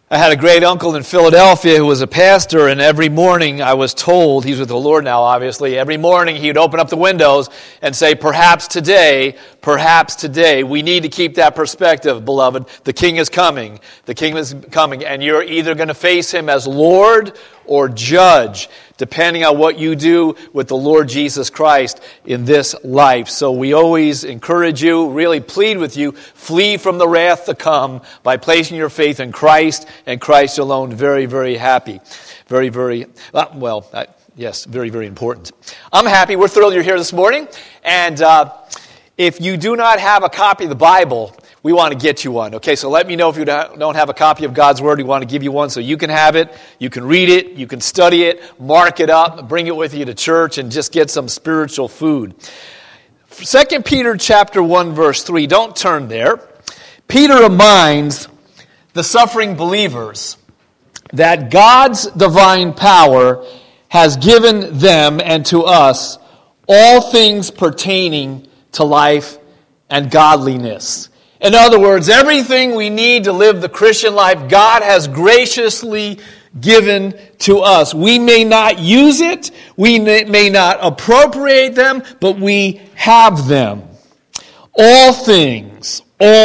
I had a great uncle in Philadelphia who was a pastor, and every morning I was told, he's with the Lord now obviously, every morning he would open up the windows and say, perhaps today, we need to keep that perspective, beloved. The King is coming, and you're either going to face him as Lord or judge, depending on what you do with the Lord Jesus Christ in this life. So we always encourage you, really plead with you, flee from the wrath to come by placing your faith in Christ and Christ alone. Very, very happy. Very, very, yes, very, very important. I'm happy. We're thrilled you're here this morning. And if you do not have a copy of the Bible, we want to get you one. Okay, so let me know if you don't have a copy of God's Word. We want to give you one so you can have it, you can read it, you can study it, mark it up, bring it with you to church, and just get some spiritual food. 2 Peter chapter 1, verse 3. Don't turn there. Peter reminds the suffering believers that God's divine power has given them and to us all things pertaining to life and godliness. In other words, everything we need to live the Christian life, God has graciously given to us. We may not use it, we may not appropriate them, but we have them. All things,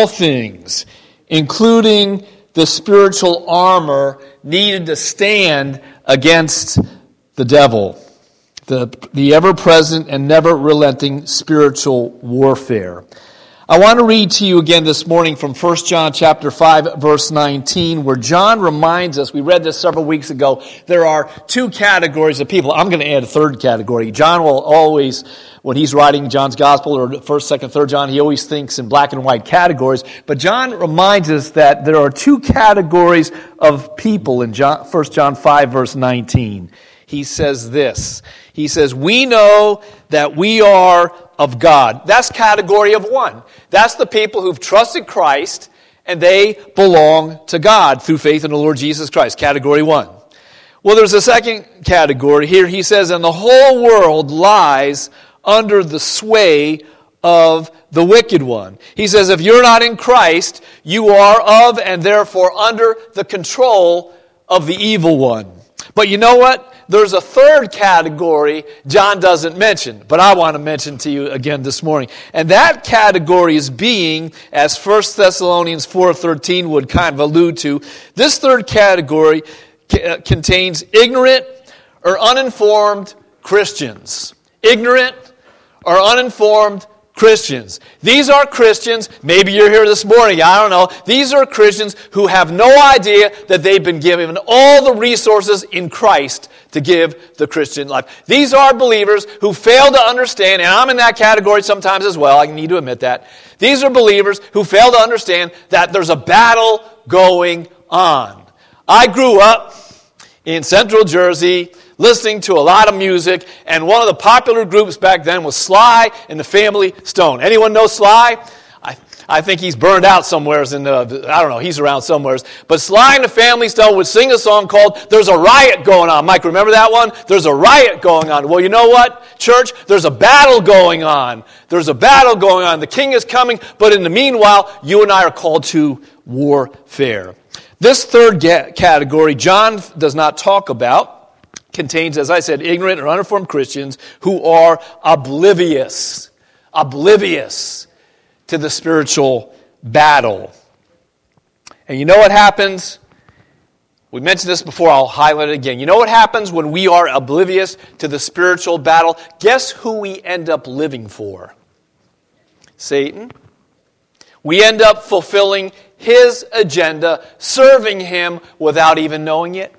including the spiritual armor needed to stand against the devil, the ever-present and never-relenting spiritual warfare. I want to read to you again this morning from 1 John chapter 5, verse 19, where John reminds us, we read this several weeks ago, there are two categories of people. I'm going to add a third category. John will always, when he's writing John's Gospel, or 1st, 2nd, 3rd John, he always thinks in black and white categories. But John reminds us that there are two categories of people in 1 John 5, verse 19. He says this. He says, we know that we are of God. That's category of one. That's the people who've trusted Christ and they belong to God through faith in the Lord Jesus Christ. Category one. Well, there's a second category here. He says, and the whole world lies under the sway of the wicked one. He says, if you're not in Christ, you are of and therefore under the control of the evil one. But you know what? There's a third category John doesn't mention, but I want to mention to you again this morning. And that category is being, as 1 Thessalonians 4:13 would kind of allude to, this third category contains ignorant or uninformed Christians. Ignorant or uninformed Christians. These are Christians, maybe you're here this morning, I don't know. These are Christians who have no idea that they've been given all the resources in Christ to give the Christian life. These are believers who fail to understand, and I'm in that category sometimes as well, I need to admit that. These are believers who fail to understand that there's a battle going on. I grew up in Central Jersey, listening to a lot of music, and one of the popular groups back then was Sly and the Family Stone. Anyone know Sly? I think he's burned out somewheres in I don't know, he's around somewheres. But Sly and the Family Stone would sing a song called There's a Riot Going On. Mike, remember that one? There's a riot going on. Well, you know what, church? There's a battle going on. There's a battle going on. The King is coming, but in the meanwhile, you and I are called to warfare. This third category, John does not talk about, contains, as I said, ignorant or uninformed Christians who are oblivious to the spiritual battle. And you know what happens? We mentioned this before, I'll highlight it again. You know what happens when we are oblivious to the spiritual battle? Guess who we end up living for? Satan. We end up fulfilling his agenda, serving him without even knowing it.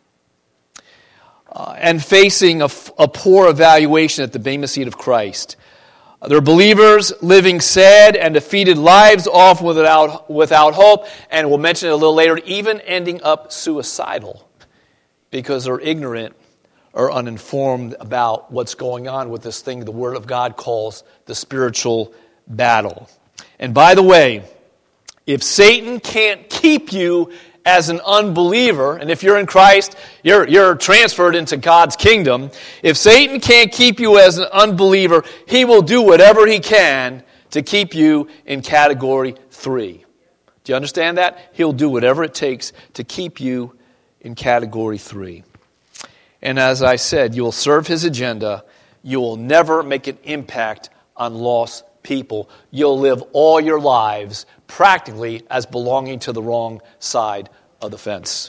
And facing a poor evaluation at the bema seat of Christ. They're believers living sad and defeated lives, often without hope, and we'll mention it a little later, even ending up suicidal because they're ignorant or uninformed about what's going on with this thing the Word of God calls the spiritual battle. And by the way, if Satan can't keep you as an unbeliever, and if you're in Christ, you're transferred into God's kingdom. If Satan can't keep you as an unbeliever, he will do whatever he can to keep you in category 3. Do you understand that? He'll do whatever it takes to keep you in category 3. And as I said, you will serve his agenda. You will never make an impact on lost people. You'll live all your lives practically as belonging to the wrong side of the fence.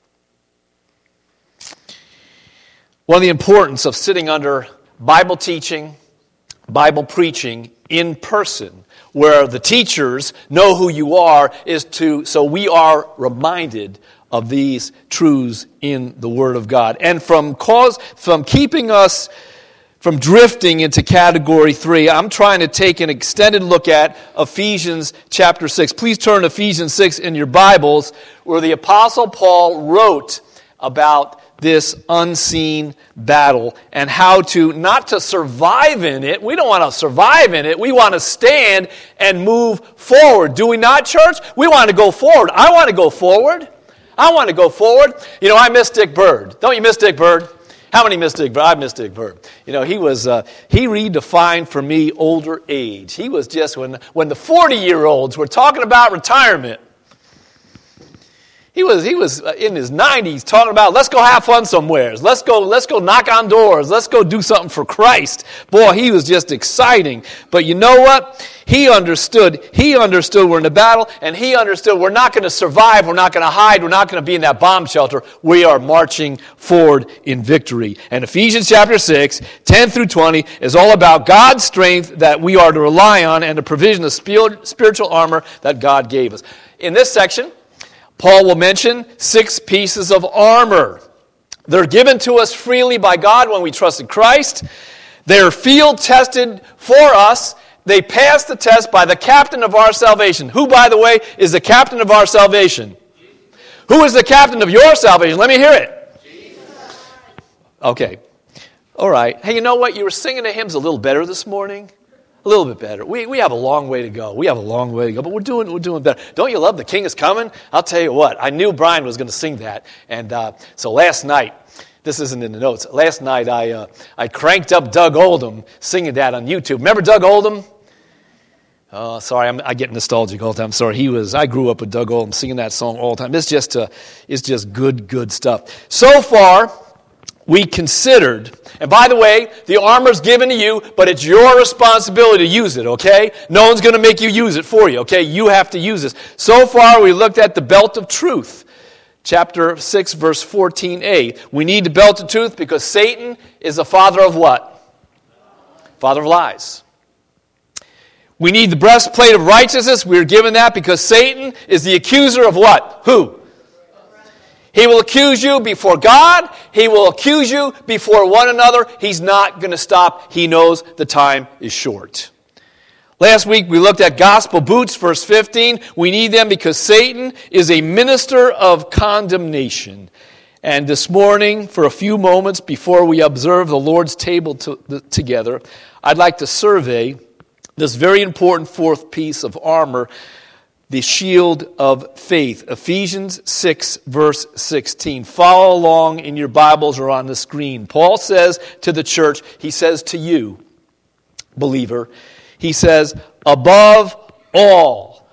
One of the importance of sitting under Bible teaching, Bible preaching in person, where the teachers know who you are, so we are reminded of these truths in the Word of God. And from keeping us from drifting into category 3, I'm trying to take an extended look at Ephesians chapter 6. Please turn to Ephesians 6 in your Bibles, where the Apostle Paul wrote about this unseen battle and how to, not to survive in it. We don't want to survive in it. We want to stand and move forward. Do we not, church? We want to go forward. I want to go forward. I want to go forward. You know, I miss Dick Bird. Don't you miss Dick Bird? How many miss Dick Bird? I miss Dick Bird. You know, he redefined for me older age. He was just, when the 40-year-olds were talking about retirement, He was in his 90s talking about, let's go have fun somewhere. Let's go knock on doors. Let's go do something for Christ. Boy, he was just exciting. But you know what? He understood we're in a battle, and he understood we're not going to survive, we're not going to hide, we're not going to be in that bomb shelter. We are marching forward in victory. And Ephesians chapter 6, 10 through 20 is all about God's strength that we are to rely on and the provision of spiritual armor that God gave us. In this section, Paul will mention 6 pieces of armor. They're given to us freely by God when we trust in Christ. They're field tested for us. They pass the test by the captain of our salvation. Who, by the way, is the captain of our salvation? Jesus. Who is the captain of your salvation? Let me hear it. Jesus. Okay. All right. Hey, you know what? You were singing the hymns a little better this morning. A little bit better. We have a long way to go. But we're doing better. Don't you love The King is Coming? I'll tell you what. I knew Brian was going to sing that. And so last night, this isn't in the notes. Last night I cranked up Doug Oldham singing that on YouTube. Remember Doug Oldham? Oh, sorry, I get nostalgic all the time. Sorry, I grew up with Doug Oldham singing that song all the time. It's just good stuff. So far, we considered, and by the way, the armor's given to you, but it's your responsibility to use it, okay? No one's going to make you use it for you, okay? You have to use this. So far, we looked at the belt of truth. Chapter 6, verse 14a. We need the belt of truth because Satan is the father of what? Father of lies. We need the breastplate of righteousness. We're given that because Satan is the accuser of what? Who? He will accuse you before God. He will accuse you before one another. He's not going to stop. He knows the time is short. Last week we looked at gospel boots, verse 15. We need them because Satan is a minister of condemnation. And this morning, for a few moments before we observe the Lord's table together, I'd like to survey this very important 4th piece of armor, the shield of faith. Ephesians 6, verse 16. Follow along in your Bibles or on the screen. Paul says to the church, he says to you, believer, he says, above all,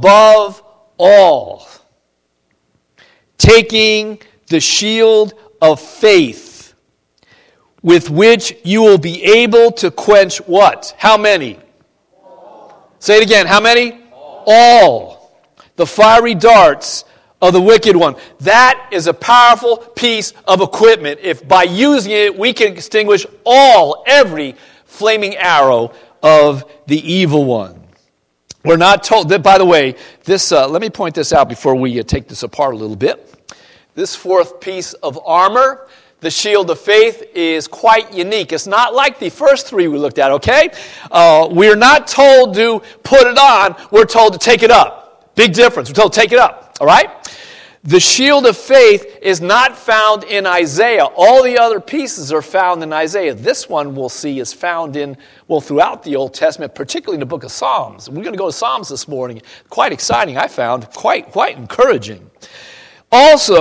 taking the shield of faith, with which you will be able to quench what? How many? All. Say it again. How many? All. The fiery darts of the wicked one. That is a powerful piece of equipment. If by using it we can extinguish every flaming arrow of the evil one. We're not told that, by the way, this. Let me point this out before we take this apart a little bit. This 4th piece of armor, the shield of faith, is quite unique. It's not like the first 3 we looked at, okay? We're not told to put it on. We're told to take it up. Big difference. We're told to take it up, all right? The shield of faith is not found in Isaiah. All the other pieces are found in Isaiah. This one we'll see is found throughout the Old Testament, particularly in the book of Psalms. We're going to go to Psalms this morning. Quite exciting, I found. Quite encouraging. Also,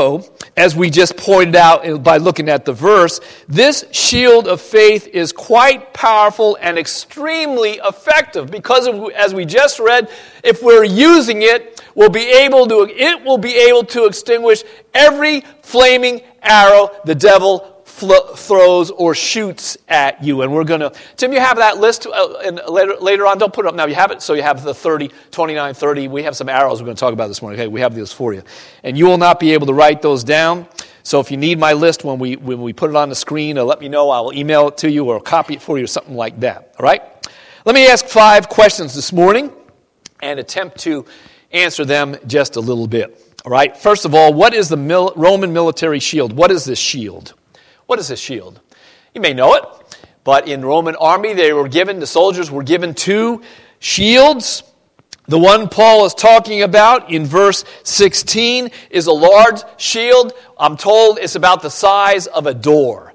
as we just pointed out by looking at the verse, this shield of faith is quite powerful and extremely effective because, as we just read, if we're using it, it will be able to extinguish every flaming arrow the devil throws or shoots at you. And we're going to, Tim, you have that list later on. Don't put it up now. You have it, so you have the 30, 29, 30. We have some arrows we're going to talk about this morning. Okay, we have those for you. And you will not be able to write those down. So if you need my list when we put it on the screen, let me know. I will email it to you or copy it for you or something like that. All right? Let me ask 5 questions this morning and attempt to answer them just a little bit. All right? First of all, what is the Roman military shield? What is this shield? What is this shield? You may know it, but in the Roman army, the soldiers were given 2 shields. The one Paul is talking about in verse 16 is a large shield. I'm told it's about the size of a door.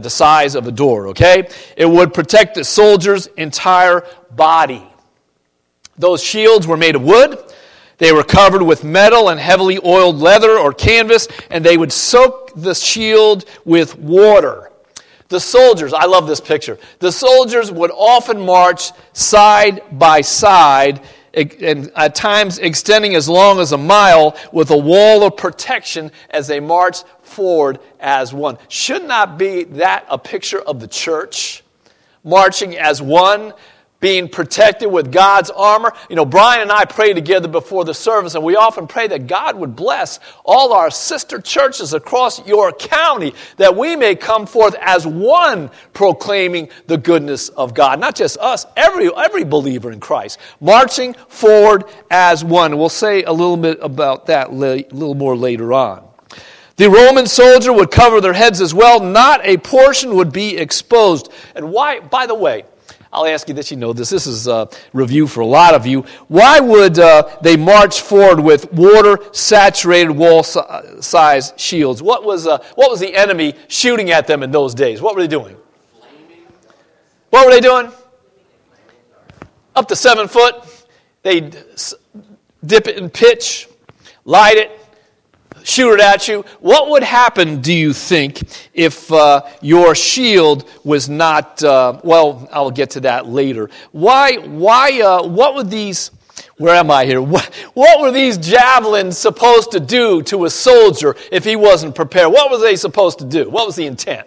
Okay? It would protect the soldier's entire body. Those shields were made of wood. They were covered with metal and heavily oiled leather or canvas, and they would soak the shield with water. The soldiers, I love this picture. The soldiers would often march side by side, and at times extending as long as a mile, with a wall of protection as they marched forward as one. Should not be that a picture of the church? Marching as one, being protected with God's armor. You know, Brian and I pray together before the service, and we often pray that God would bless all our sister churches across your county, that we may come forth as one proclaiming the goodness of God. Not just us, every believer in Christ, marching forward as one. We'll say a little bit about that a little more later on. The Roman soldier would cover their heads as well. Not a portion would be exposed. And why, by the way, I'll ask you this, you know this. This is a review for a lot of you. Why would they march forward with water-saturated wall-size shields? What was the enemy shooting at them in those days? What were they doing? What were they doing? Up to 7 foot. They'd dip it in pitch, light it, shoot it at you. What would happen, do you think, if your shield was not, well, I'll get to that later. What would these, where am I here? What were these javelins supposed to do to a soldier if he wasn't prepared? What were they supposed to do? What was the intent?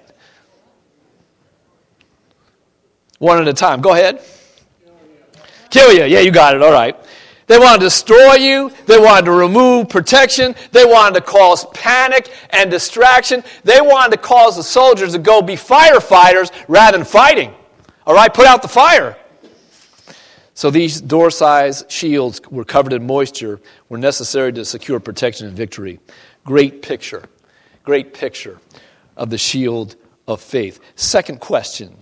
One at a time. Go ahead. Kill you. Yeah, you got it. All right. They wanted to destroy you. They wanted to remove protection. They wanted to cause panic and distraction. They wanted to cause the soldiers to go be firefighters rather than fighting. All right, put out the fire. So these door-sized shields were covered in moisture, were necessary to secure protection and victory. Great picture of the shield of faith. Second question.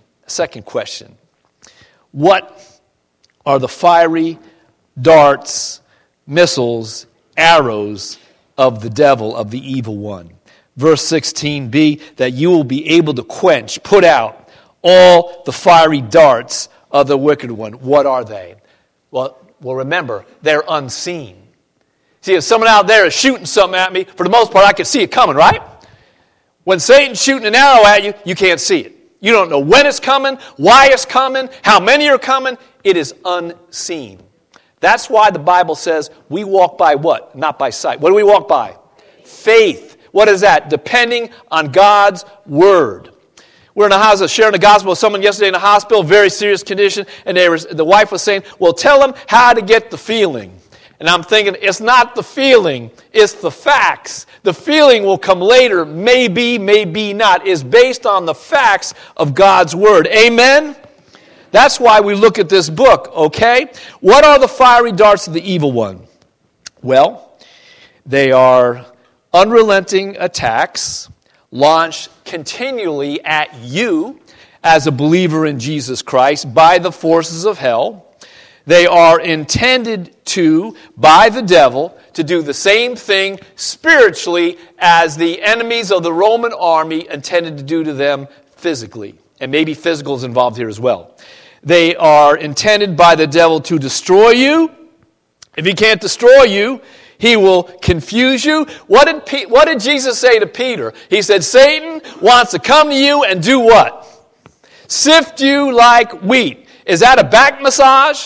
What are the fiery darts, missiles, arrows of the devil, of the evil one? Verse 16b, that you will be able to quench, put out all the fiery darts of the wicked one. What are they? Well, remember, they're unseen. See, if someone out there is shooting something at me, for the most part, I can see it coming, right? When Satan's shooting an arrow at you, you can't see it. You don't know when it's coming, why it's coming, how many are coming. It is unseen. That's why the Bible says we walk by what? Not by sight. What do we walk by? Faith. What is that? Depending on God's Word. We're in a house sharing the gospel with someone yesterday in a hospital, very serious condition, and the wife was saying, well, tell them how to get the feeling. And I'm thinking, it's not the feeling, it's the facts. The feeling will come later, maybe, maybe not. It's based on the facts of God's Word. Amen? That's why we look at this book, okay? What are the fiery darts of the evil one? Well, they are unrelenting attacks launched continually at you as a believer in Jesus Christ by the forces of hell. They are intended by the devil, to do the same thing spiritually as the enemies of the Roman army intended to do to them physically. And maybe physical is involved here as well. They are intended by the devil to destroy you. If he can't destroy you, He will confuse you. What did Jesus say to Peter? He said, Satan wants to come to you and do what? Sift you like wheat. Is that a back massage?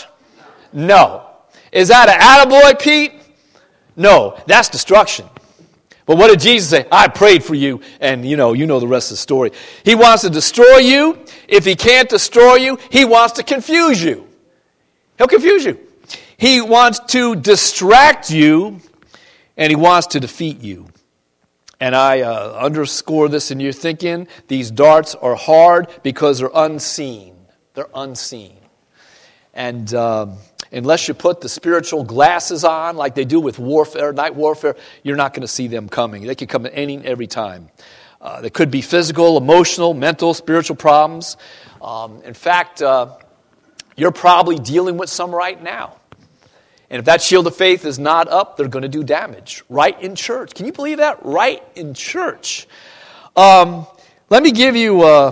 No. Is that an attaboy, Pete? No. That's destruction. But what did Jesus say? I prayed for you, and you know the rest of the story. He wants to destroy you. If he can't destroy you, he wants to confuse you. He'll confuse you. He wants to distract you, and he wants to defeat you. And I underscore this in your thinking. These darts are hard because they're unseen. They're unseen. And unless you put the spiritual glasses on like they do with warfare, night warfare, you're not going to see them coming. They can come at any and every time. They could be physical, emotional, mental, spiritual problems. In fact, you're probably dealing with some right now. And if that shield of faith is not up, they're going to do damage right in church. Can you believe that? Right in church. Let me give you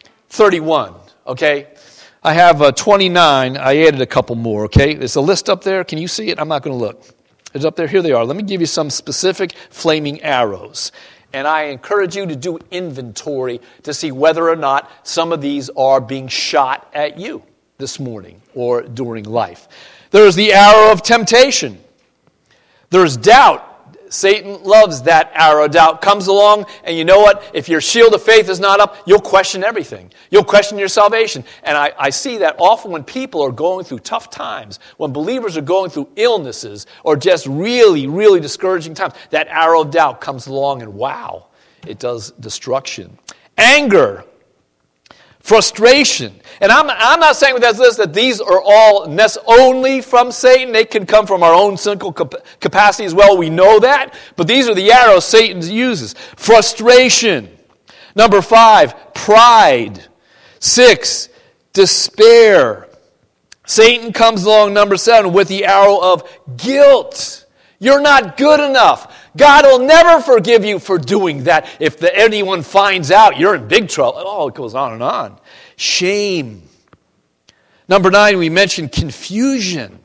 31, okay? I have 29. I added a couple more, okay? There's a list up there. Can you see it? I'm not going to look. It's up there. Here they are. Let me give you some specific flaming arrows. And I encourage you to do inventory to see whether or not some of these are being shot at you this morning or during life. There's the arrow of temptation. There's doubt. Satan loves that arrow. Doubt comes along, and you know what? If your shield of faith is not up, you'll question everything. You'll question your salvation. And I see that often when people are going through tough times, when believers are going through illnesses or just really, really discouraging times, that arrow of doubt comes along, and wow, it does destruction. Anger. Frustration. And I'm not saying with this that these are all only from Satan. They can come from our own sinful capacity as well. We know that. But these are the arrows Satan uses. Frustration. Number 5, pride. 6, despair. Satan comes along, number 7, with the arrow of guilt. You're not good enough. God will never forgive you for doing that. If anyone finds out, you're in big trouble. Oh, it goes on and on. Shame. Number 9, we mentioned confusion.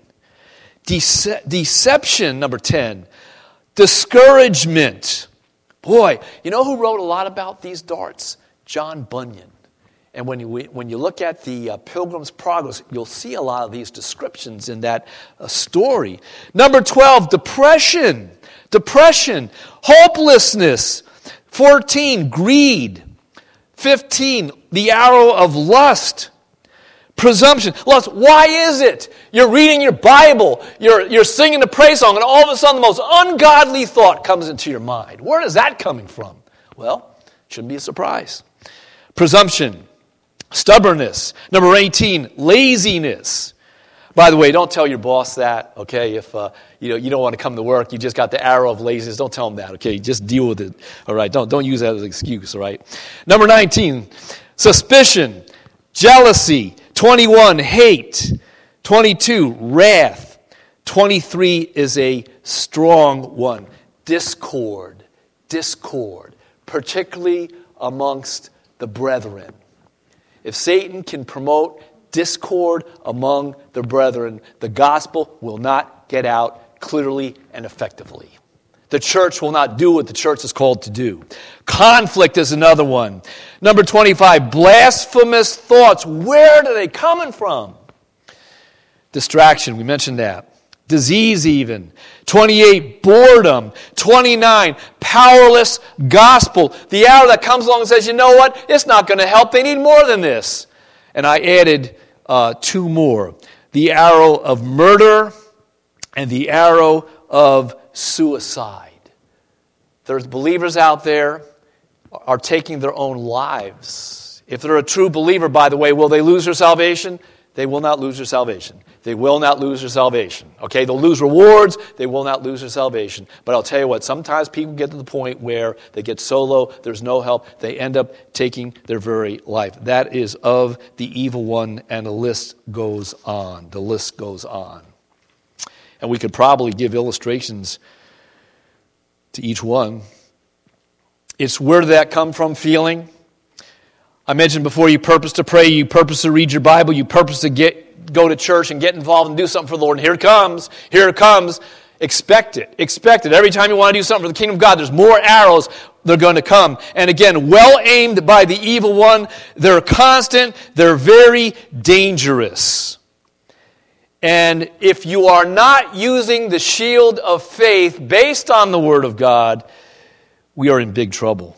Deception, number 10. Discouragement. Boy, you know who wrote a lot about these darts? John Bunyan. And when you look at the Pilgrim's Progress, you'll see a lot of these descriptions in that story. Number 12, depression. Depression. Hopelessness. 14, greed. 15, the arrow of lust. Presumption. Lust. Why is it? You're reading your Bible, you're singing the praise song, and all of a sudden the most ungodly thought comes into your mind. Where is that coming from? Well, shouldn't be a surprise. Presumption. Stubbornness. Number 18, laziness. By the way, don't tell your boss that, okay? If you don't want to come to work, you just got the arrow of laziness. Don't tell him that, okay? Just deal with it, all right? Don't use that as an excuse, all right? Number 19, suspicion, jealousy. 21, hate. 22, wrath. 23 is a strong one. Discord, particularly amongst the brethren. If Satan can promote discord among the brethren, the gospel will not get out clearly and effectively. The church will not do what the church is called to do. Conflict is another one. Number 25, blasphemous thoughts. Where are they coming from? Distraction, we mentioned that. Disease even. 28, boredom. 29, powerless gospel. The arrow that comes along and says, you know what? It's not going to help. They need more than this. And I added 2 more. The arrow of murder and the arrow of suicide. There's believers out there are taking their own lives. If they're a true believer, by the way, will they lose their salvation? They will not lose their salvation. They will not lose their salvation. Okay, they'll lose rewards. They will not lose their salvation. But I'll tell you what, sometimes people get to the point where they get so low, there's no help. They end up taking their very life. That is of the evil one, and the list goes on. The list goes on. And we could probably give illustrations to each one. It's where did that come from feeling? I mentioned before, you purpose to pray, you purpose to read your Bible, you purpose to go to church and get involved and do something for the Lord. And here it comes. Expect it. Expect it. Every time you want to do something for the kingdom of God, there's more arrows that are going to come. And again, well aimed by the evil one. They're constant. They're very dangerous. And if you are not using the shield of faith based on the Word of God, we are in big trouble.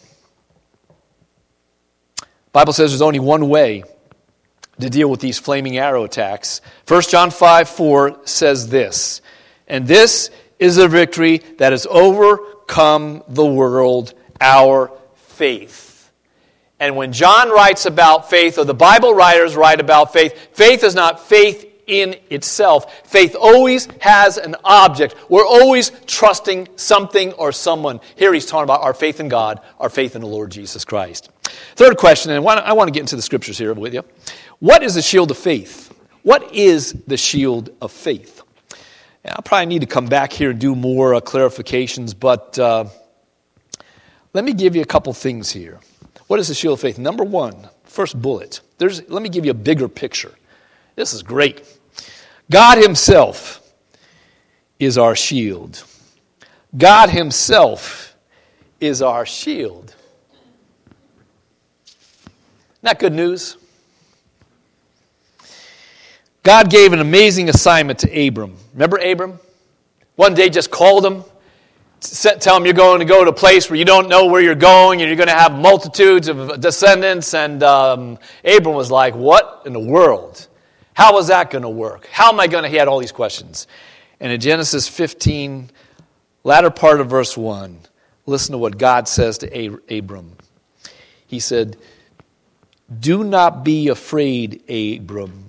The Bible says there's only one way to deal with these flaming arrow attacks. 1 John 5:4 says this, and this is a victory that has overcome the world, our faith. And when John writes about faith, or the Bible writers write about faith, faith is not faith in itself. Faith always has an object. We're always trusting something or someone. Here he's talking about our faith in God, our faith in the Lord Jesus Christ. Third question, and I want to get into the scriptures here with you. What is the shield of faith? What is the shield of faith? I'll probably need to come back here and do more clarifications, but let me give you a couple things here. What is the shield of faith? Number one, first bullet. Let me give you a bigger picture. This is great. God Himself is our shield. God Himself is our shield. Isn't that good news? God gave an amazing assignment to Abram. Remember Abram? One day just called him, tell him you're going to go to a place where you don't know where you're going and you're going to have multitudes of descendants. And Abram was like, what in the world? How is that going to work? How am I going to? He had all these questions. And in Genesis 15, latter part of verse 1, listen to what God says to Abram. He said, do not be afraid, Abram.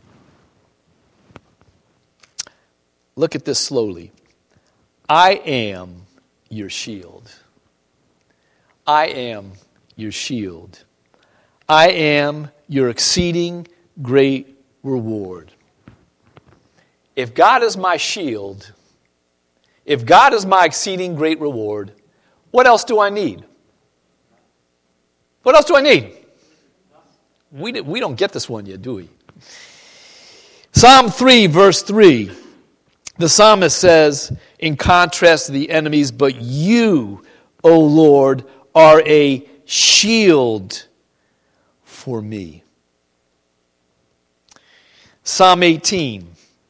Look at this slowly. I am your shield. I am your shield. I am your exceeding great reward. If God is my shield, if God is my exceeding great reward, what else do I need? What else do I need? We don't get this one yet, do we? Psalm 3, verse 3. The psalmist says, in contrast to the enemies, but you, O Lord, are a shield for me. Psalm 18,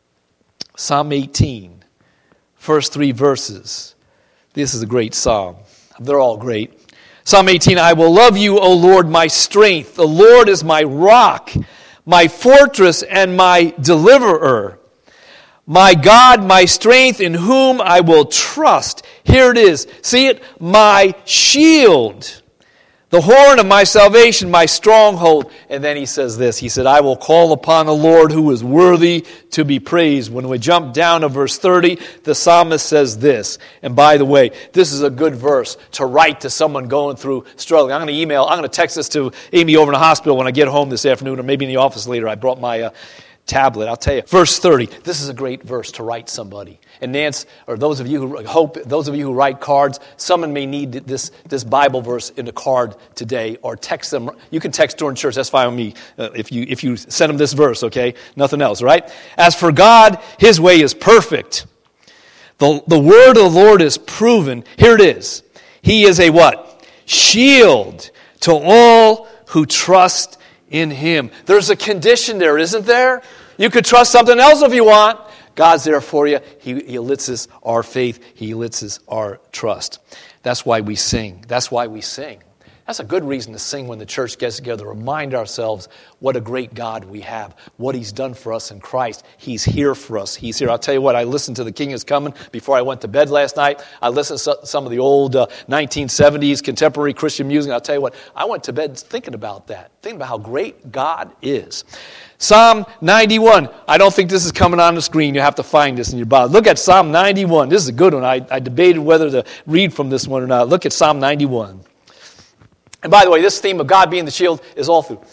first three verses. This is a great psalm. They're all great. Psalm 18, I will love you, O Lord, my strength. The Lord is my rock, my fortress, and my deliverer. My God, my strength, in whom I will trust. Here it is. See it? My shield. The horn of my salvation, my stronghold. And then he says this. He said, I will call upon the Lord who is worthy to be praised. When we jump down to verse 30, the psalmist says this. And by the way, this is a good verse to write to someone going through struggling. I'm going to text this to Amy over in the hospital when I get home this afternoon, or maybe in the office later. I brought my tablet. I'll tell you. Verse 30. This is a great verse to write somebody. And Nance, or those of you who write cards, someone may need this Bible verse in a card today, or text them. You can text during church. That's fine with me. If you send them this verse, okay? Nothing else, right? As for God, His way is perfect. The word of the Lord is proven. Here it is. He is a what? Shield to all who trust in Him. There's a condition there, isn't there? You could trust something else if you want. God's there for you. He elicits our faith. He elicits our trust. That's why we sing. That's why we sing. That's a good reason to sing when the church gets together. Remind ourselves what a great God we have. What He's done for us in Christ. He's here for us. He's here. I'll tell you what, I listened to The King is Coming before I went to bed last night. I listened to some of the old 1970s contemporary Christian music. I'll tell you what, I went to bed thinking about that. Thinking about how great God is. Psalm 91. I don't think this is coming on the screen. You have to find this in your Bible. Look at Psalm 91. This is a good one. I debated whether to read from this one or not. Look at Psalm 91. And by the way, this theme of God being the shield is all through.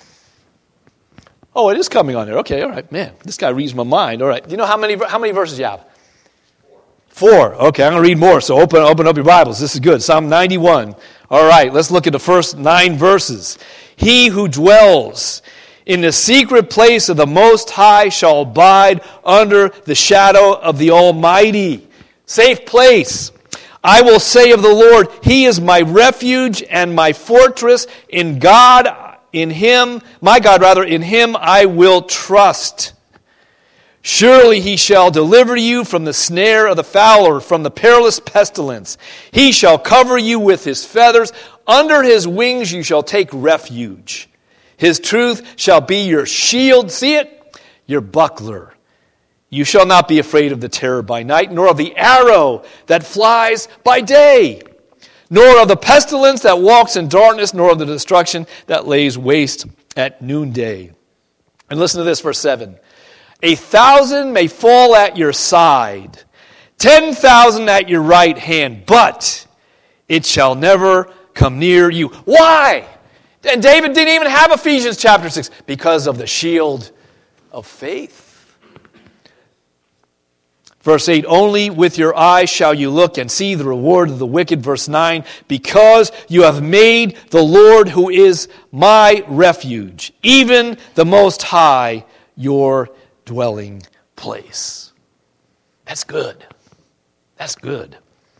Oh, it is coming on there. Okay, all right. Man, this guy reads my mind. All right. Do you know how many verses you have? 4. Okay, I'm going to read more, so open up your Bibles. This is good. Psalm 91. All right, let's look at the first 9 verses. He who dwells in the secret place of the Most High shall abide under the shadow of the Almighty. safe place. I will say of the Lord, He is my refuge and my fortress. In Him I will trust. Surely He shall deliver you from the snare of the fowler, from the perilous pestilence. He shall cover you with His feathers. Under His wings you shall take refuge. His truth shall be your shield. See it? Your buckler. You shall not be afraid of the terror by night, nor of the arrow that flies by day, nor of the pestilence that walks in darkness, nor of the destruction that lays waste at noonday. And listen to this, verse 7. 1,000 may fall at your side, 10,000 at your right hand, but it shall never come near you. Why? And David didn't even have Ephesians chapter 6, because of the shield of faith. Verse 8, only with your eyes shall you look and see the reward of the wicked. Verse 9, because you have made the Lord, who is my refuge, even the Most High, your dwelling place. That's good. That's good.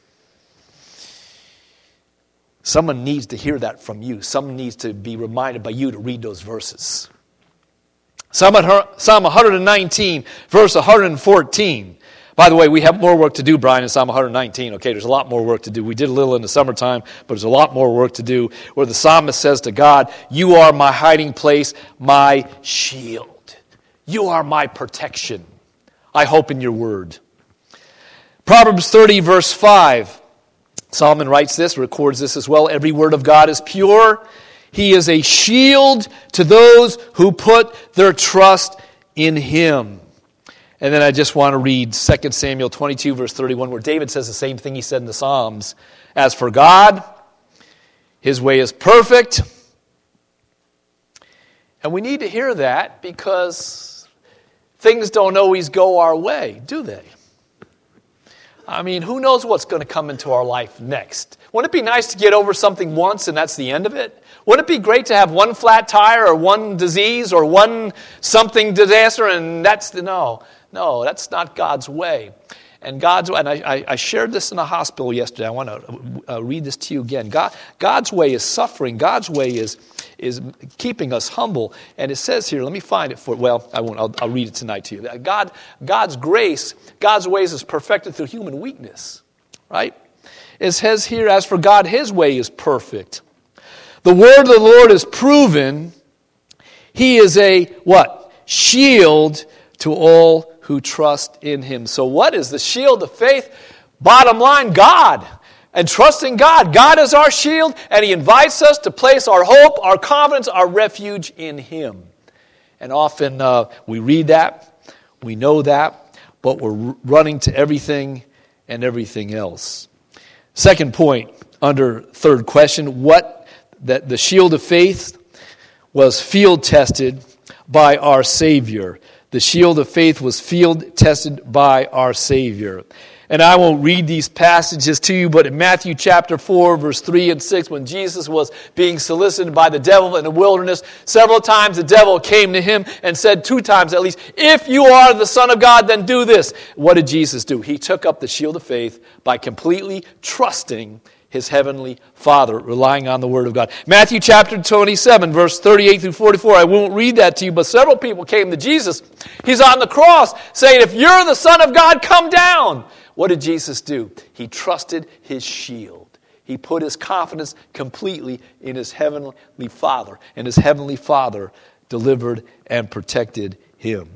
Someone needs to hear that from you. Someone needs to be reminded by you to read those verses. Psalm 119, verse 114. By the way, we have more work to do, Brian, in Psalm 119. Okay, there's a lot more work to do. We did a little in the summertime, but there's a lot more work to do, where the psalmist says to God, you are my hiding place, my shield. You are my protection. I hope in your word. Proverbs 30, verse 5. Solomon writes this, records this as well. Every word of God is pure. He is a shield to those who put their trust in Him. And then I just want to read 2 Samuel 22, verse 31, where David says the same thing he said in the Psalms. As for God, His way is perfect. And we need to hear that because things don't always go our way, do they? I mean, who knows what's going to come into our life next? Wouldn't it be nice to get over something once and that's the end of it? Wouldn't it be great to have one flat tire or one disease or one something disaster and that's the no. No, that's not God's way. And God's way, and I shared this in a hospital yesterday. I want to read this to you again. God's way is suffering. God's way is keeping us humble. And it says here, let me find it for, well, I won't. I'll read it tonight to you. God's grace, God's ways is perfected through human weakness. Right? It says here, as for God, His way is perfect. The word of the Lord is proven. He is a, what? Shield to all who trust in Him. So what is the shield of faith? Bottom line, God. And trusting God. God is our shield, and He invites us to place our hope, our confidence, our refuge in Him. And often we read that, we know that, but we're running to everything and everything else. Second point, under third question, that the shield of faith was field tested by our Savior. The shield of faith was field tested by our Savior. And I won't read these passages to you, but in Matthew chapter 4, verse 3 and 6, when Jesus was being solicited by the devil in the wilderness, several times the devil came to Him and said, 2 times at least, if you are the Son of God, then do this. What did Jesus do? He took up the shield of faith by completely trusting His heavenly Father, relying on the Word of God. Matthew chapter 27, verse 38 through 44. I won't read that to you, but several people came to Jesus. He's on the cross saying, if you're the Son of God, come down. What did Jesus do? He trusted His shield. He put his confidence completely in His heavenly Father. And His heavenly Father delivered and protected him.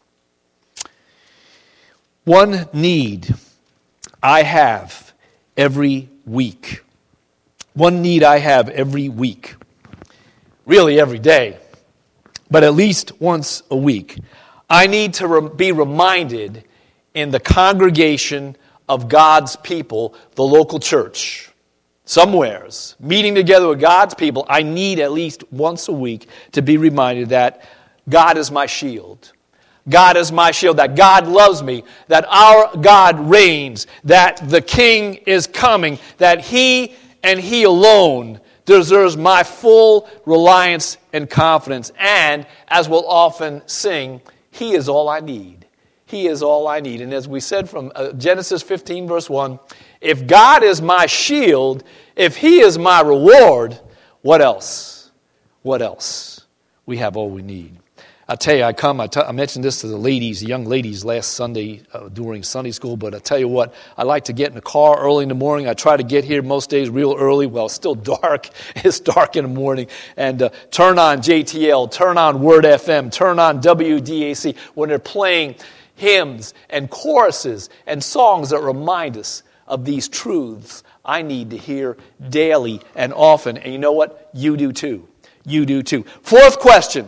One need I have every week. One need I have every week. Really every day. But at least once a week. I need to be reminded in the congregation of God's people, the local church, somewheres, meeting together with God's people, I need at least once a week to be reminded that God is my shield. God is my shield, that God loves me, that our God reigns, that the King is coming, that He and He alone deserves my full reliance and confidence. And, as we'll often sing, He is all I need. He is all I need. And as we said from Genesis 15, verse 1, if God is my shield, if He is my reward, what else? What else? We have all we need. I tell you, I mentioned this to the young ladies last Sunday during Sunday school, but I tell you what, I like to get in the car early in the morning. I try to get here most days real early. Well, it's still dark. It's dark in the morning. And turn on JTL, turn on Word FM, turn on WDAC when they're playing hymns and choruses and songs that remind us of these truths I need to hear daily and often. And you know what? You do too. You do too. Fourth question,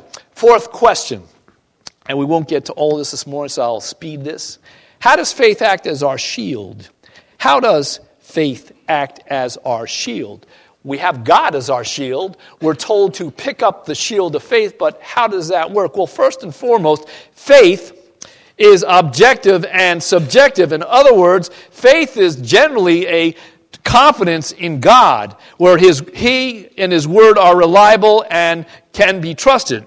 and we won't get to all this morning, so I'll speed this. How does faith act as our shield? How does faith act as our shield? We have God as our shield. We're told to pick up the shield of faith, but how does that work? Well, first and foremost, faith is objective and subjective. In other words, faith is generally a confidence in God, where He and His Word are reliable and can be trusted.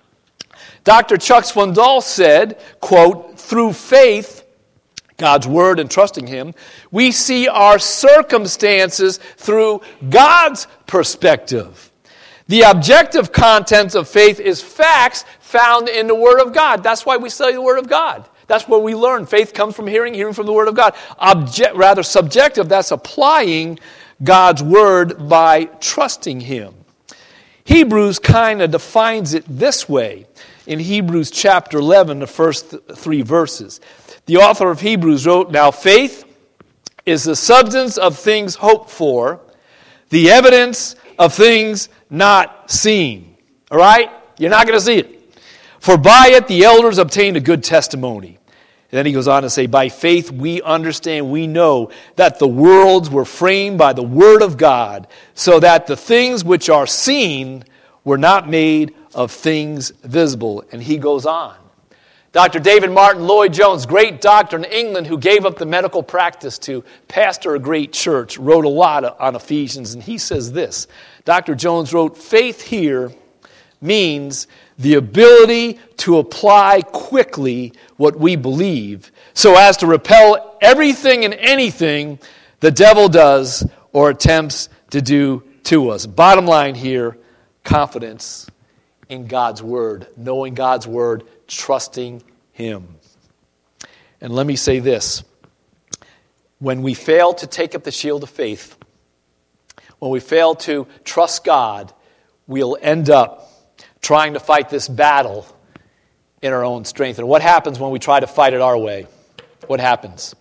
Dr. Chuck Swindoll said, quote, through faith, God's Word and trusting Him, we see our circumstances through God's perspective. The objective content of faith is facts found in the Word of God. That's why we study the Word of God. That's where we learn. Faith comes from hearing, hearing from the Word of God. Subjective, that's applying God's Word by trusting Him. Hebrews kind of defines it this way. In Hebrews chapter 11, the first 3 verses. The author of Hebrews wrote, now faith is the substance of things hoped for, the evidence of things not seen. All right? You're not going to see it. For by it the elders obtained a good testimony. And then he goes on to say, by faith we understand, we know that the worlds were framed by the Word of God, so that the things which are seen were not made of things visible. And he goes on. Dr. David Martin Lloyd-Jones, great doctor in England who gave up the medical practice to pastor a great church, wrote a lot on Ephesians, and he says this. Dr. Jones wrote, faith here means the ability to apply quickly what we believe so as to repel everything and anything the devil does or attempts to do to us. Bottom line here, confidence in God's Word, knowing God's Word, trusting Him. And let me say this. When we fail to take up the shield of faith, when we fail to trust God, we'll end up trying to fight this battle in our own strength. And what happens when we try to fight it our way? What happens?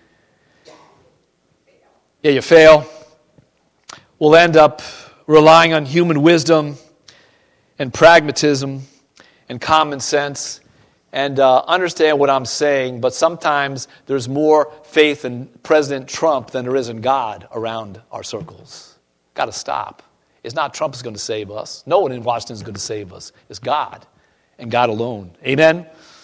Yeah, you fail. We'll end up relying on human wisdom and pragmatism and common sense and understand what I'm saying, but sometimes there's more faith in President Trump than there is in God around our circles. Got to stop. It's not Trump who's going to save us. No one in Washington is going to save us. It's God and God alone. Amen?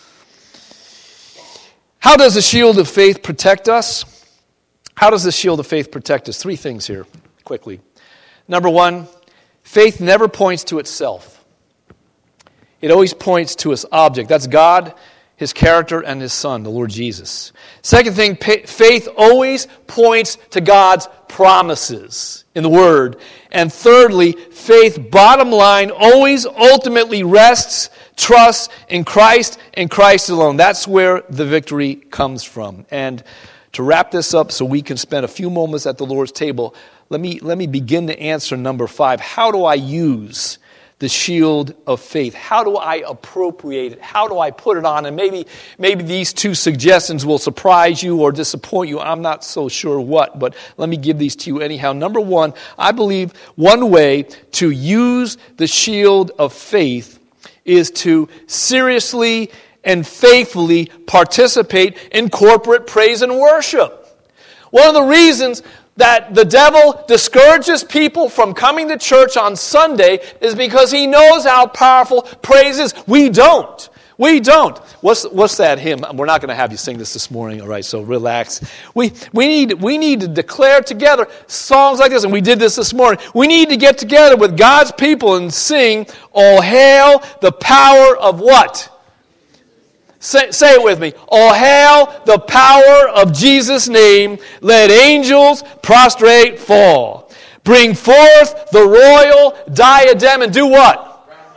How does the shield of faith protect us? How does the shield of faith protect us? 3 things here, quickly. Number 1, faith never points to itself. It always points to its object. That's God, His character, and His Son, the Lord Jesus. Second thing, faith always points to God's promises in the Word. And thirdly, faith, bottom line, always ultimately rests, trusts in Christ and Christ alone. That's where the victory comes from. And to wrap this up so we can spend a few moments at the Lord's table, let me begin to answer number 5. How do I use the shield of faith? How do I appropriate it? How do I put it on? And maybe these 2 suggestions will surprise you or disappoint you. I'm not so sure what, but let me give these to you anyhow. Number 1, I believe one way to use the shield of faith is to seriously and faithfully participate in corporate praise and worship. One of the reasons that the devil discourages people from coming to church on Sunday is because he knows how powerful praise is. We don't. What's that hymn? We're not going to have you sing this morning, all right, so relax. We need to declare together songs like this, and we did this morning. We need to get together with God's people and sing, "All hail the power of" what? Say it with me. All hail the power of Jesus' name. Let angels prostrate fall. Bring forth the royal diadem and do what?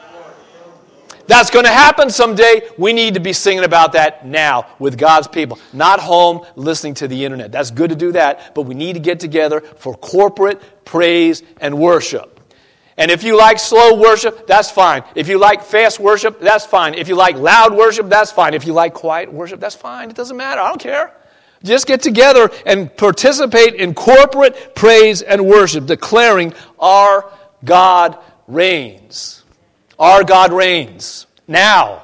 That's going to happen someday. We need to be singing about that now with God's people. Not home listening to the internet. That's good to do that, but we need to get together for corporate praise and worship. And if you like slow worship, that's fine. If you like fast worship, that's fine. If you like loud worship, that's fine. If you like quiet worship, that's fine. It doesn't matter. I don't care. Just get together and participate in corporate praise and worship, declaring our God reigns. Our God reigns. Now,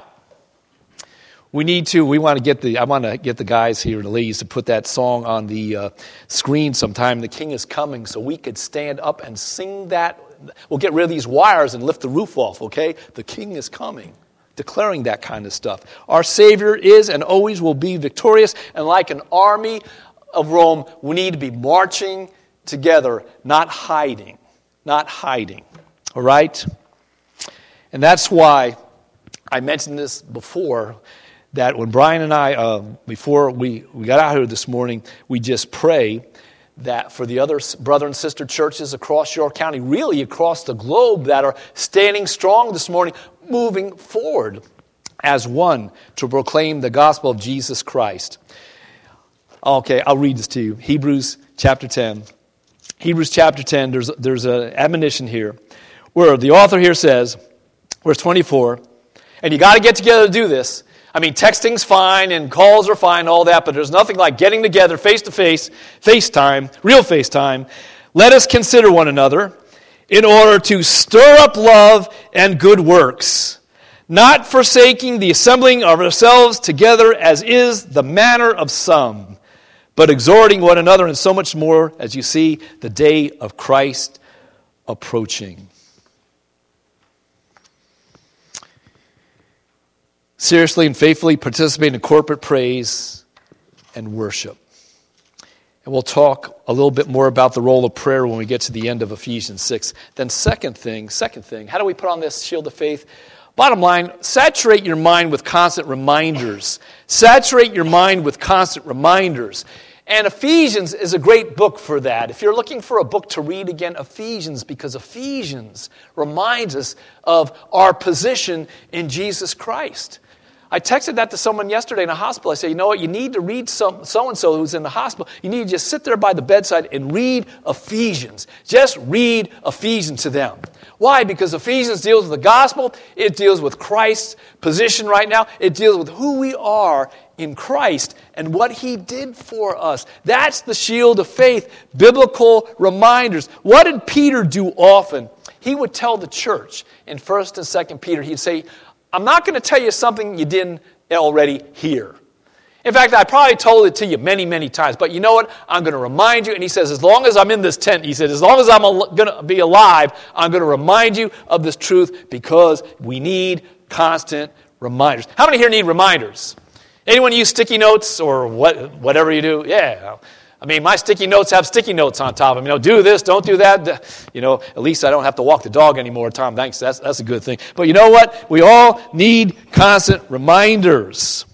I want to get the guys here and the ladies to put that song on the screen sometime. The King is coming, so we could stand up and sing that. We'll get rid of these wires and lift the roof off, okay? The King is coming. Declaring that kind of stuff. Our Savior is and always will be victorious, and like an army of Rome, we need to be marching together, not hiding. Not hiding. All right? And that's why I mentioned this before, that when Brian and I, before we got out here this morning, we just pray that for the other brother and sister churches across York County, really across the globe, that are standing strong this morning, moving forward as one to proclaim the gospel of Jesus Christ. Okay, I'll read this to you. Hebrews chapter 10. Hebrews chapter 10, there's an admonition here where the author here says, verse 24, and you got to get together to do this. I mean, texting's fine and calls are fine, all that, but there's nothing like getting together face-to-face, FaceTime, real FaceTime. Let us consider one another in order to stir up love and good works, not forsaking the assembling of ourselves together as is the manner of some, but exhorting one another, and so much more as you see the day of Christ approaching. Seriously and faithfully participate in corporate praise and worship. And we'll talk a little bit more about the role of prayer when we get to the end of Ephesians 6. Then second thing, how do we put on this shield of faith? Bottom line, saturate your mind with constant reminders. Saturate your mind with constant reminders. And Ephesians is a great book for that. If you're looking for a book to read again, Ephesians, because Ephesians reminds us of our position in Jesus Christ. I texted that to someone yesterday in a hospital. I said, you know what, you need to read so-and-so who's in the hospital. You need to just sit there by the bedside and read Ephesians. Just read Ephesians to them. Why? Because Ephesians deals with the gospel. It deals with Christ's position right now. It deals with who we are in Christ and what He did for us. That's the shield of faith, biblical reminders. What did Peter do often? He would tell the church in 1 and 2 Peter, he'd say, I'm not going to tell you something you didn't already hear. In fact, I probably told it to you many, many times. But you know what? I'm going to remind you. And he says, as long as I'm in this tent, he said, as long as I'm going to be alive, I'm going to remind you of this truth because we need constant reminders. How many here need reminders? Anyone use sticky notes or whatever you do? Yeah. I mean, my sticky notes have sticky notes on top of them. Do this, don't do that. At least I don't have to walk the dog anymore, Tom. Thanks. That's a good thing. But you know what? We all need constant reminders.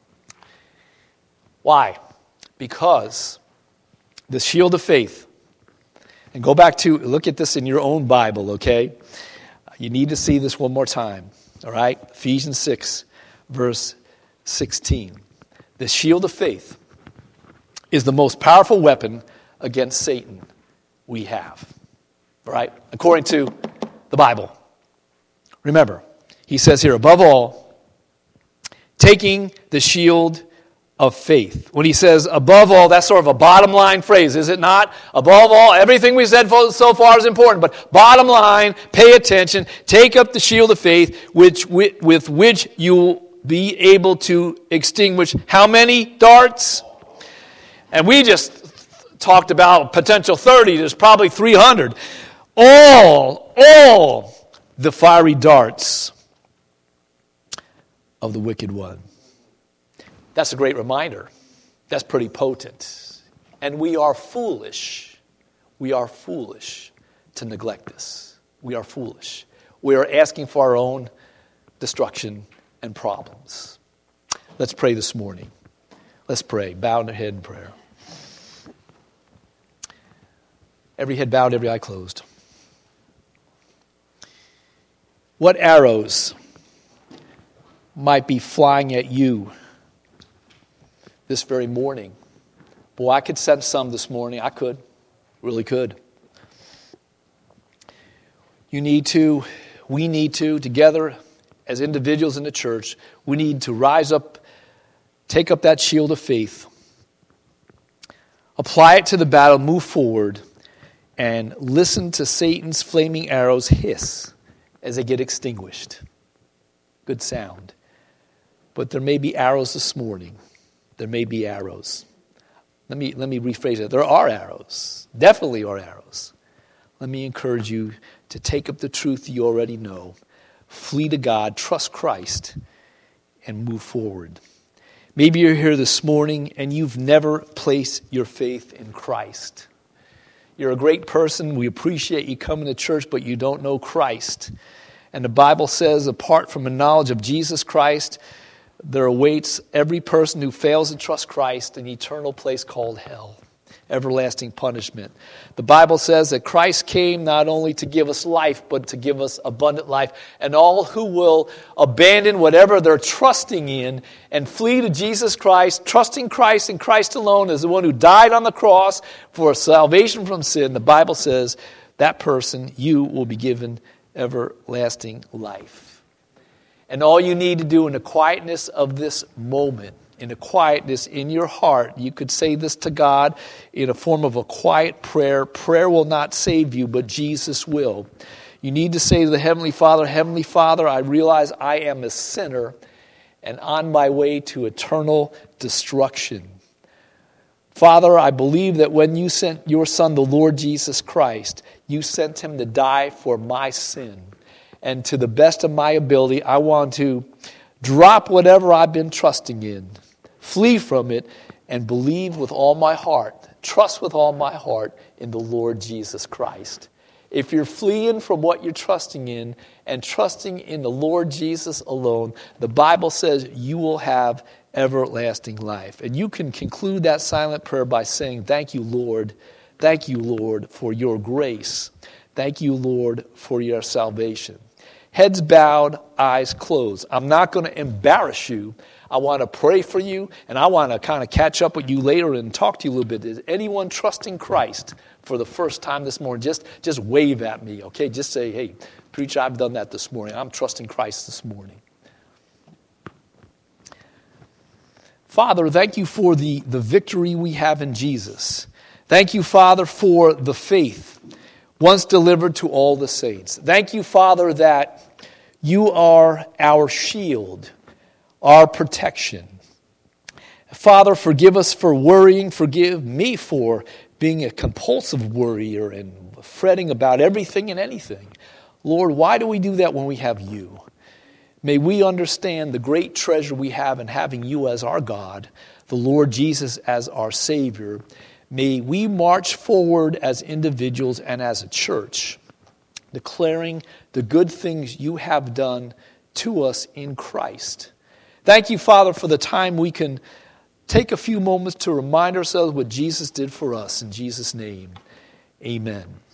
Why? Because the shield of faith, and go back to, look at this in your own Bible, okay? You need to see this one more time, all right? Ephesians 6, verse 16. The shield of faith is the most powerful weapon against Satan we have, all right? According to the Bible. Remember, he says here, above all, taking the shield of faith. When he says above all, that's sort of a bottom line phrase, is it not? Above all, everything we said so far is important, but bottom line, pay attention, take up the shield of faith with which you'll be able to extinguish how many darts? And we just talked about potential 30, there's probably 300. All the fiery darts of the wicked one. That's a great reminder. That's pretty potent. And we are foolish. We are foolish to neglect this. We are foolish. We are asking for our own destruction and problems. Let's pray this morning. Let's pray. Bow our head in prayer. Every head bowed, every eye closed. What arrows might be flying at you this very morning? Boy, I could sense some this morning. I could. Really could. We need to, together as individuals in the church, we need to rise up, take up that shield of faith, apply it to the battle, move forward, and listen to Satan's flaming arrows hiss as they get extinguished. Good sound. But there may be arrows this morning. There may be arrows. Let me rephrase it. There are arrows. Definitely are arrows. Let me encourage you to take up the truth you already know. Flee to God, trust Christ, and move forward. Maybe you're here this morning and you've never placed your faith in Christ. You're a great person. We appreciate you coming to church, but you don't know Christ. And the Bible says, apart from a knowledge of Jesus Christ, there awaits every person who fails to trust Christ an eternal place called hell, everlasting punishment. The Bible says that Christ came not only to give us life, but to give us abundant life. And all who will abandon whatever they're trusting in and flee to Jesus Christ, trusting Christ and Christ alone as the one who died on the cross for salvation from sin, the Bible says that person, you will be given everlasting life. And all you need to do in the quietness of this moment, in the quietness in your heart, you could say this to God in a form of a quiet prayer. Prayer will not save you, but Jesus will. You need to say to the Heavenly Father, I realize I am a sinner and on my way to eternal destruction. Father, I believe that when you sent your Son, the Lord Jesus Christ, you sent him to die for my sin. And to the best of my ability, I want to drop whatever I've been trusting in, flee from it, and believe with all my heart, trust with all my heart in the Lord Jesus Christ. If you're fleeing from what you're trusting in and trusting in the Lord Jesus alone, the Bible says you will have everlasting life. And you can conclude that silent prayer by saying, thank you, Lord. Thank you, Lord, for your grace. Thank you, Lord, for your salvation. Heads bowed, eyes closed. I'm not going to embarrass you. I want to pray for you, and I want to kind of catch up with you later and talk to you a little bit. Is anyone trusting Christ for the first time this morning? Just wave at me, okay? Just say, hey, preacher, I've done that this morning. I'm trusting Christ this morning. Father, thank you for the victory we have in Jesus. Thank you, Father, for the faith once delivered to all the saints. Thank you, Father, that you are our shield, our protection. Father, forgive us for worrying. Forgive me for being a compulsive worrier and fretting about everything and anything. Lord, why do we do that when we have you? May we understand the great treasure we have in having you as our God, the Lord Jesus as our Savior. May we march forward as individuals and as a church, declaring the good things you have done to us in Christ. Thank you, Father, for the time we can take a few moments to remind ourselves what Jesus did for us. In Jesus' name, amen.